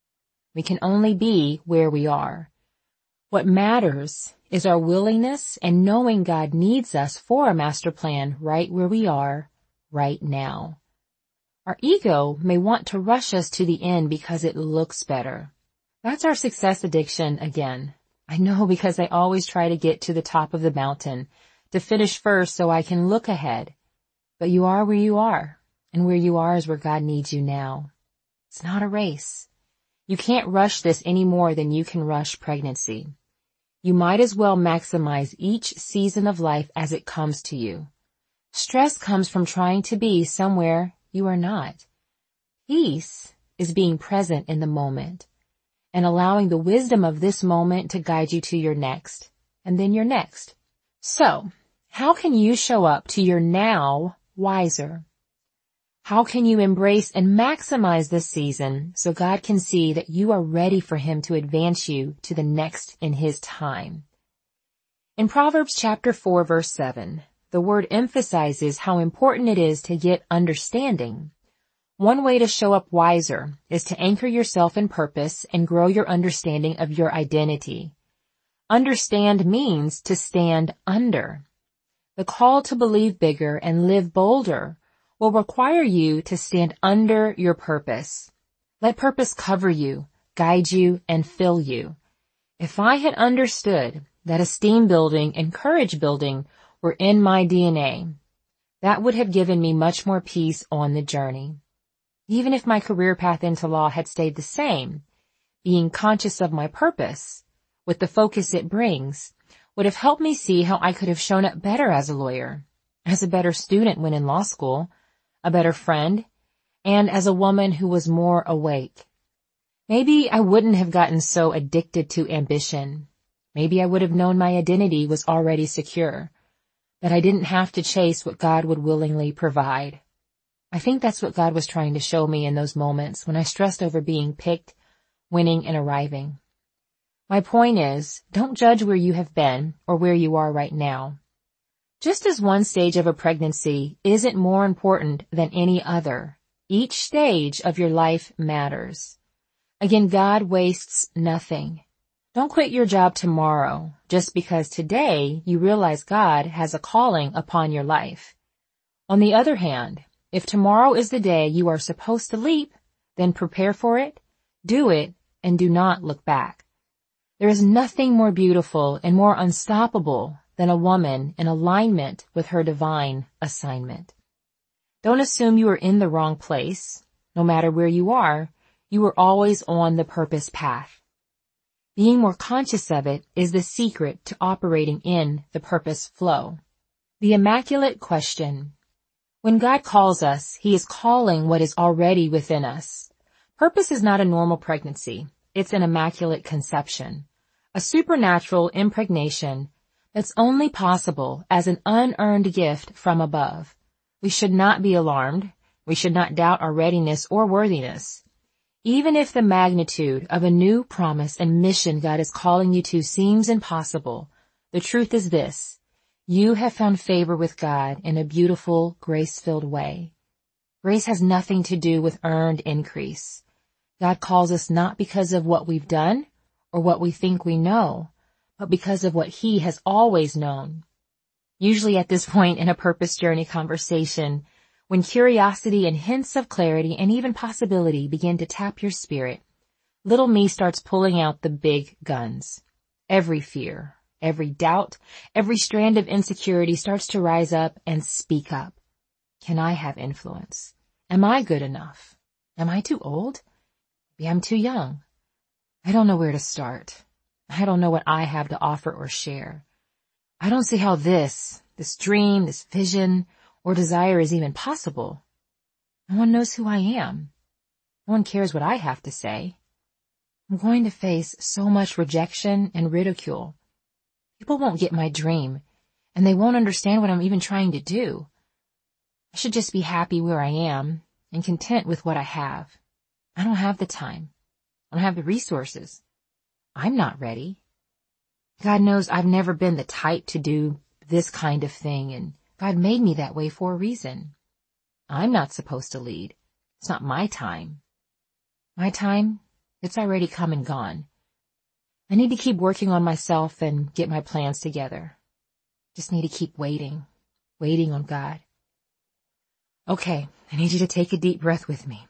We can only be where we are. What matters is our willingness and knowing God needs us for a master plan right where we are, right now. Our ego may want to rush us to the end because it looks better. That's our success addiction again. I know, because I always try to get to the top of the mountain, to finish first so I can look ahead. But you are where you are, and where you are is where God needs you now. It's not a race. You can't rush this any more than you can rush pregnancy. You might as well maximize each season of life as it comes to you. Stress comes from trying to be somewhere you are not. Peace is being present in the moment and allowing the wisdom of this moment to guide you to your next, and then your next. So, how can you show up to your now wiser? How can you embrace and maximize this season so God can see that you are ready for Him to advance you to the next in His time? In Proverbs chapter four, verse seven, the word emphasizes how important it is to get understanding. One way to show up wiser is to anchor yourself in purpose and grow your understanding of your identity. Understand means to stand under. The call to believe bigger and live bolder will require you to stand under your purpose. Let purpose cover you, guide you, and fill you. If I had understood that esteem building and courage building were in my D N A, that would have given me much more peace on the journey. Even if my career path into law had stayed the same, being conscious of my purpose, with the focus it brings, would have helped me see how I could have shown up better as a lawyer, as a better student when in law school, a better friend, and as a woman who was more awake. Maybe I wouldn't have gotten so addicted to ambition. Maybe I would have known my identity was already secure, that I didn't have to chase what God would willingly provide. I think that's what God was trying to show me in those moments when I stressed over being picked, winning, and arriving. My point is, don't judge where you have been or where you are right now. Just as one stage of a pregnancy isn't more important than any other, each stage of your life matters. Again, God wastes nothing. Don't quit your job tomorrow just because today you realize God has a calling upon your life. On the other hand, if tomorrow is the day you are supposed to leap, then prepare for it, do it, and do not look back. There is nothing more beautiful and more unstoppable than a woman in alignment with her divine assignment. Don't assume you are in the wrong place. No matter where you are, you are always on the purpose path. Being more conscious of it is the secret to operating in the purpose flow. The immaculate question. When God calls us, He is calling what is already within us. Purpose is not a normal pregnancy. It's an immaculate conception, a supernatural impregnation that's only possible as an unearned gift from above. We should not be alarmed. We should not doubt our readiness or worthiness. Even if the magnitude of a new promise and mission God is calling you to seems impossible, the truth is this: you have found favor with God in a beautiful, grace-filled way. Grace has nothing to do with earned increase. God calls us not because of what we've done or what we think we know, but because of what He has always known. Usually at this point in a purpose journey conversation, when curiosity and hints of clarity and even possibility begin to tap your spirit, little me starts pulling out the big guns. Every fear, every doubt, every strand of insecurity starts to rise up and speak up. Can I have influence? Am I good enough? Am I too old? Maybe I'm too young. I don't know where to start. I don't know what I have to offer or share. I don't see how this, this dream, this vision, or desire is even possible. No one knows who I am. No one cares what I have to say. I'm going to face so much rejection and ridicule. People won't get my dream, and they won't understand what I'm even trying to do. I should just be happy where I am and content with what I have. I don't have the time. I don't have the resources. I'm not ready. God knows I've never been the type to do this kind of thing, and God made me that way for a reason. I'm not supposed to lead. It's not my time. My time, it's already come and gone. I need to keep working on myself and get my plans together. Just need to keep waiting, waiting on God. Okay, I need you to take a deep breath with me.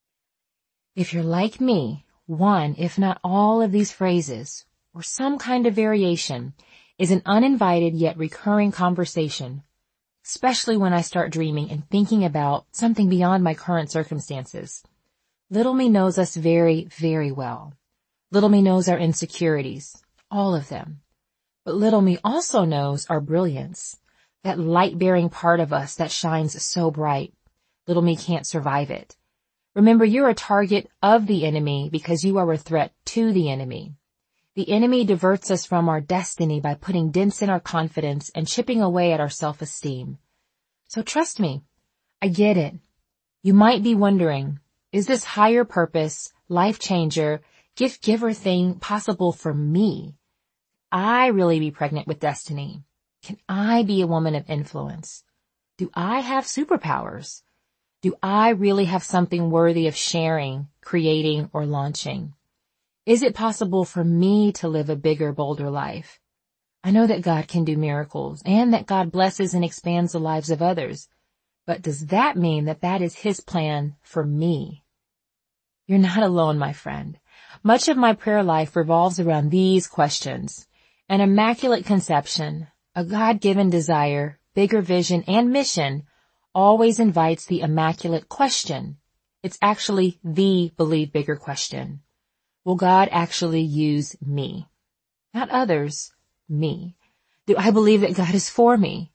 If you're like me, one, if not all of these phrases, or some kind of variation, is an uninvited yet recurring conversation, especially when I start dreaming and thinking about something beyond my current circumstances. Little me knows us very, very well. Little me knows our insecurities, all of them. But little me also knows our brilliance, that light-bearing part of us that shines so bright. Little me can't survive it. Remember, you're a target of the enemy because you are a threat to the enemy. The enemy diverts us from our destiny by putting dents in our confidence and chipping away at our self-esteem. So trust me, I get it. You might be wondering, is this higher purpose, life changer, gift giver thing possible for me? Can I really be pregnant with destiny? Can I be a woman of influence? Do I have superpowers? Do I really have something worthy of sharing, creating, or launching? Is it possible for me to live a bigger, bolder life? I know that God can do miracles and that God blesses and expands the lives of others. But does that mean that that is His plan for me? You're not alone, my friend. Much of my prayer life revolves around these questions. An immaculate conception, a God-given desire, bigger vision, and mission always invites the immaculate question. It's actually the believe bigger question. Will God actually use me? Not others, me. Do I believe that God is for me?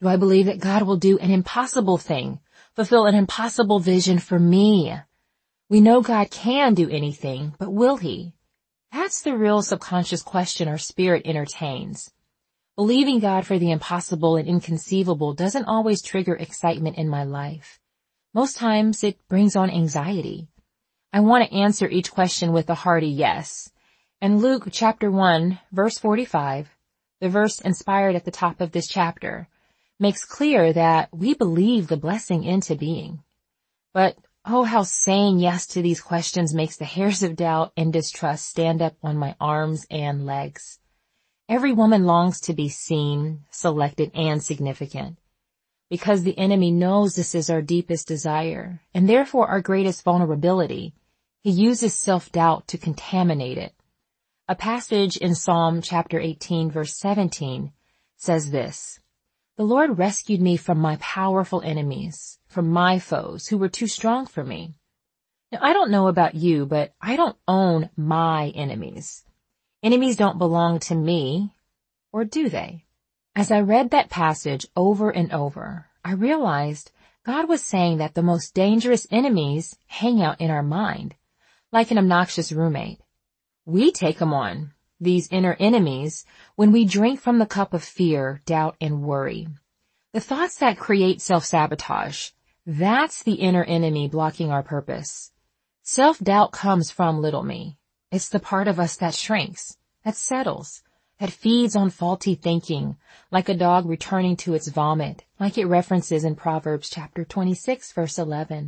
Do I believe that God will do an impossible thing, fulfill an impossible vision for me? We know God can do anything, but will he? That's the real subconscious question our spirit entertains. Believing God for the impossible and inconceivable doesn't always trigger excitement in my life. Most times it brings on anxiety. I want to answer each question with a hearty yes. And Luke chapter one, verse forty-five, the verse inspired at the top of this chapter, makes clear that we believe the blessing into being. But oh, how saying yes to these questions makes the hairs of doubt and distrust stand up on my arms and legs. Every woman longs to be seen, selected, and significant. Because the enemy knows this is our deepest desire, and therefore our greatest vulnerability, he uses self-doubt to contaminate it. A passage in Psalm chapter eighteen, verse seventeen, says this, "The Lord rescued me from my powerful enemies, from my foes who were too strong for me." Now, I don't know about you, but I don't own my enemies. Enemies don't belong to me, or do they? As I read that passage over and over, I realized God was saying that the most dangerous enemies hang out in our mind, like an obnoxious roommate. We take them on, these inner enemies, when we drink from the cup of fear, doubt, and worry. The thoughts that create self-sabotage, that's the inner enemy blocking our purpose. Self-doubt comes from little me. It's the part of us that shrinks, that settles, that feeds on faulty thinking, like a dog returning to its vomit, like it references in Proverbs chapter twenty-six, verse eleven.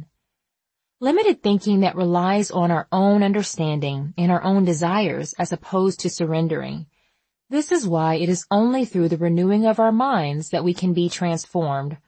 Limited thinking that relies on our own understanding and our own desires as opposed to surrendering. This is why it is only through the renewing of our minds that we can be transformed,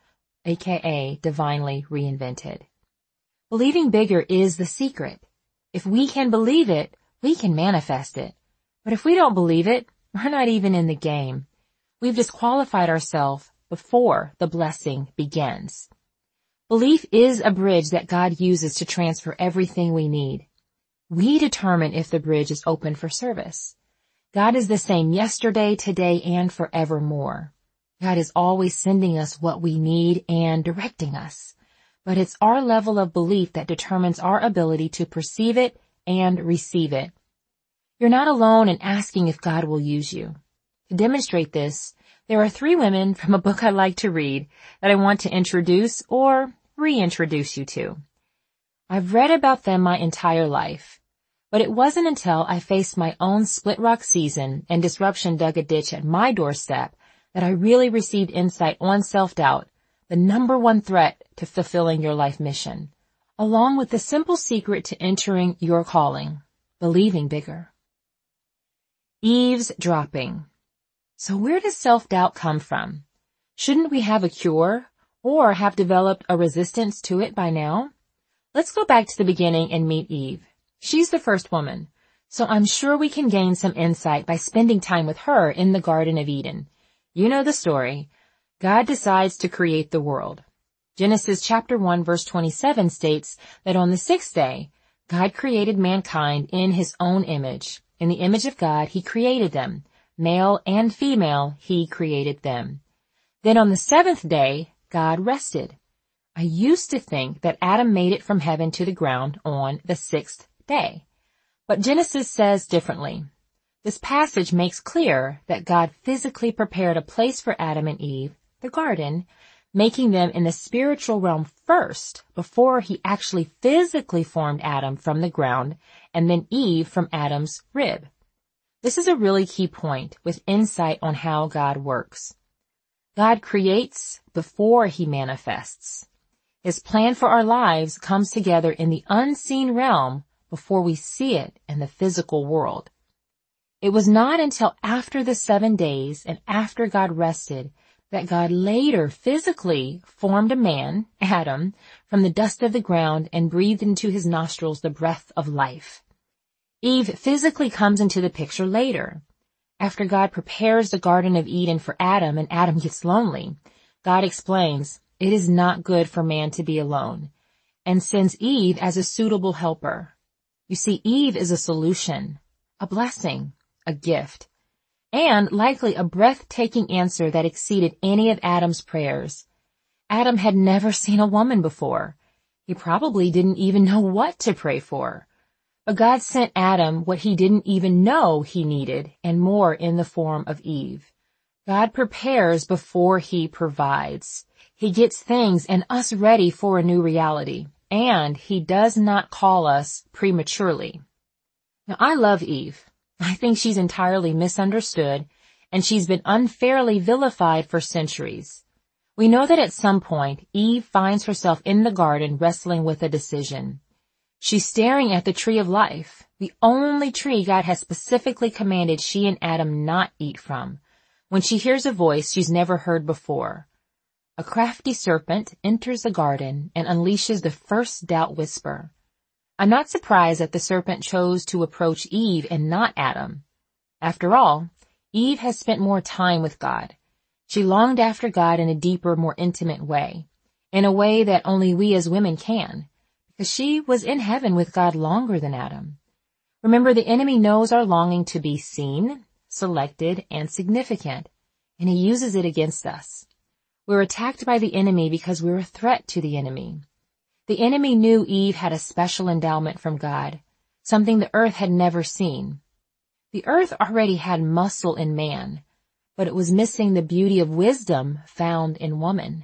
aka divinely reinvented. Believing bigger is the secret. If we can believe it, we can manifest it. But if we don't believe it, we're not even in the game. We've disqualified ourselves before the blessing begins. Belief is a bridge that God uses to transfer everything we need. We determine if the bridge is open for service. God is the same yesterday, today, and forevermore. God is always sending us what we need and directing us. But it's our level of belief that determines our ability to perceive it and receive it. You're not alone in asking if God will use you. To demonstrate this, there are three women from a book I like to read that I want to introduce or reintroduce you to. I've read about them my entire life, but it wasn't until I faced my own split rock season and disruption dug a ditch at my doorstep that I really received insight on self-doubt, the number one threat to fulfilling your life mission, along with the simple secret to entering your calling, believing bigger. Eavesdropping. So where does self-doubt come from? Shouldn't we have a cure or have developed a resistance to it by now? Let's go back to the beginning and meet Eve. She's the first woman, so I'm sure we can gain some insight by spending time with her in the Garden of Eden. You know the story. God decides to create the world. Genesis chapter one verse twenty-seven states that on the sixth day, God created mankind in his own image. In the image of God, he created them. Male and female, he created them. Then on the seventh day, God rested. I used to think that Adam made it from heaven to the ground on the sixth day. But Genesis says differently. This passage makes clear that God physically prepared a place for Adam and Eve, the garden, making them in the spiritual realm first before he actually physically formed Adam from the ground and then Eve from Adam's rib. This is a really key point with insight on how God works. God creates before he manifests. His plan for our lives comes together in the unseen realm before we see it in the physical world. It was not until after the seven days and after God rested that God later physically formed a man, Adam, from the dust of the ground and breathed into his nostrils the breath of life. Eve physically comes into the picture later. After God prepares the Garden of Eden for Adam and Adam gets lonely, God explains, it is not good for man to be alone, and sends Eve as a suitable helper. You see, Eve is a solution, a blessing, a gift. and likely a breathtaking answer that exceeded any of Adam's prayers. Adam had never seen a woman before. He probably didn't even know what to pray for. But God sent Adam what he didn't even know he needed, and more in the form of Eve. God prepares before he provides. He gets things and us ready for a new reality, and he does not call us prematurely. Now, I love Eve. I think she's entirely misunderstood, and she's been unfairly vilified for centuries. We know that at some point, Eve finds herself in the garden wrestling with a decision. She's staring at the tree of life, the only tree God has specifically commanded she and Adam not eat from, when she hears a voice she's never heard before. A crafty serpent enters the garden and unleashes the first doubt whisper. I'm not surprised that the serpent chose to approach Eve and not Adam. After all, Eve has spent more time with God. She longed after God in a deeper, more intimate way, in a way that only we as women can, because she was in heaven with God longer than Adam. Remember, the enemy knows our longing to be seen, selected, and significant, and he uses it against us. We're attacked by the enemy because we're a threat to the enemy. The enemy knew Eve had a special endowment from God, something the earth had never seen. The earth already had muscle in man, but it was missing the beauty of wisdom found in woman.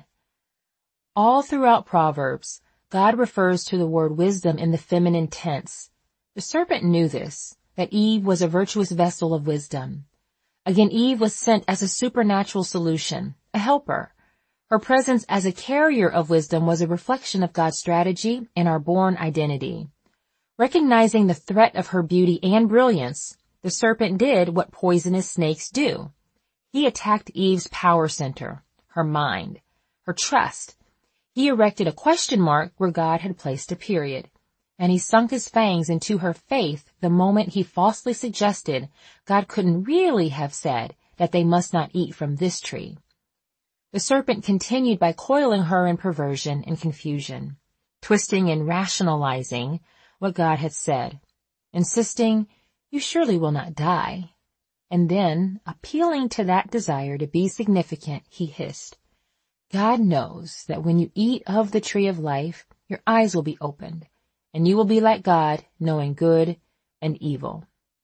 All throughout Proverbs, God refers to the word wisdom in the feminine tense. The serpent knew this, that Eve was a virtuous vessel of wisdom. Again, Eve was sent as a supernatural solution, a helper. Her presence as a carrier of wisdom was a reflection of God's strategy and our born identity. Recognizing the threat of her beauty and brilliance, the serpent did what poisonous snakes do. He attacked Eve's power center, her mind, her trust. He erected a question mark where God had placed a period, and he sunk his fangs into her faith the moment he falsely suggested God couldn't really have said that they must not eat from this tree. The serpent continued by coiling her in perversion and confusion, twisting and rationalizing what God had said, insisting, "You surely will not die." And then, appealing to that desire to be significant, he hissed, "God knows that when you eat of the tree of life, your eyes will be opened, and you will be like God, knowing good and evil."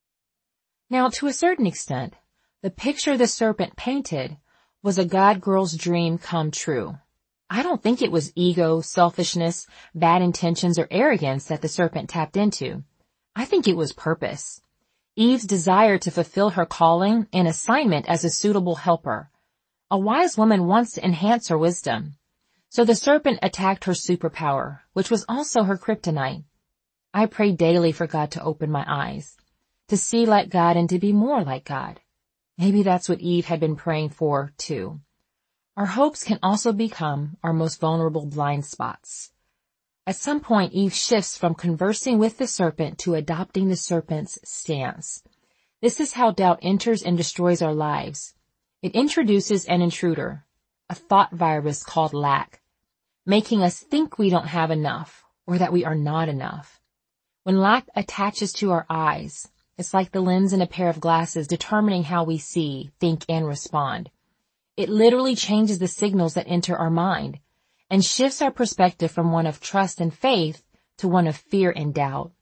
Now, to a certain extent, the picture the serpent painted was a God girl's dream come true. I don't think it was ego, selfishness, bad intentions, or arrogance that the serpent tapped into. I think it was purpose. Eve's desire to fulfill her calling and assignment as a suitable helper. A wise woman wants to enhance her wisdom. So the serpent attacked her superpower, which was also her kryptonite. I pray daily for God to open my eyes, to see like God and to be more like God. Maybe that's what Eve had been praying for, too. Our hopes can also become our most vulnerable blind spots. At some point, Eve shifts from conversing with the serpent to adopting the serpent's stance. This is how doubt enters and destroys our lives. It introduces an intruder, a thought virus called lack, making us think we don't have enough or that we are not enough. When lack attaches to our eyes, it's like the lens in a pair of glasses determining how we see, think, and respond. It literally changes the signals that enter our mind and shifts our perspective from one of trust and faith to one of fear and doubt.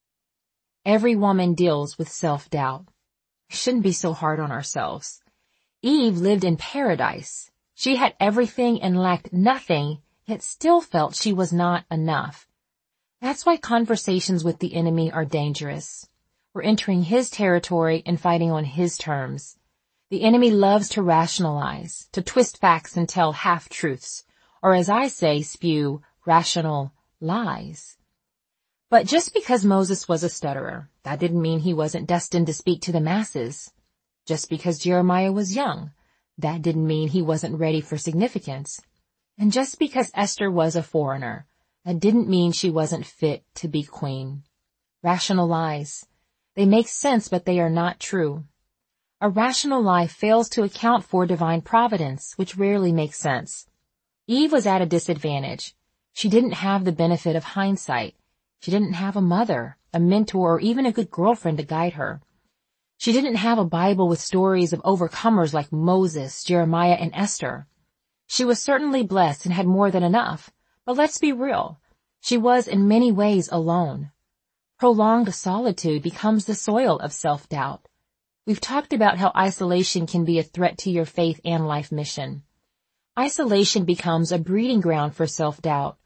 Every woman deals with self-doubt. We shouldn't be so hard on ourselves. Eve lived in paradise. She had everything and lacked nothing, yet still felt she was not enough. That's why conversations with the enemy are dangerous. We're entering his territory and fighting on his terms. The enemy loves to rationalize, to twist facts and tell half-truths, or as I say, spew rational lies. But just because Moses was a stutterer, that didn't mean he wasn't destined to speak to the masses. Just because Jeremiah was young, that didn't mean he wasn't ready for significance. And just because Esther was a foreigner, that didn't mean she wasn't fit to be queen. Rational lies. They make sense, but they are not true. A rational lie fails to account for divine providence, which rarely makes sense. Eve was at a disadvantage. She didn't have the benefit of hindsight. She didn't have a mother, a mentor, or even a good girlfriend to guide her. She didn't have a Bible with stories of overcomers like Moses, Jeremiah, and Esther. She was certainly blessed and had more than enough, but let's be real. She was in many ways alone. Prolonged solitude becomes the soil of self-doubt. We've talked about how isolation can be a threat to your faith and life mission. Isolation becomes a breeding ground for self-doubt,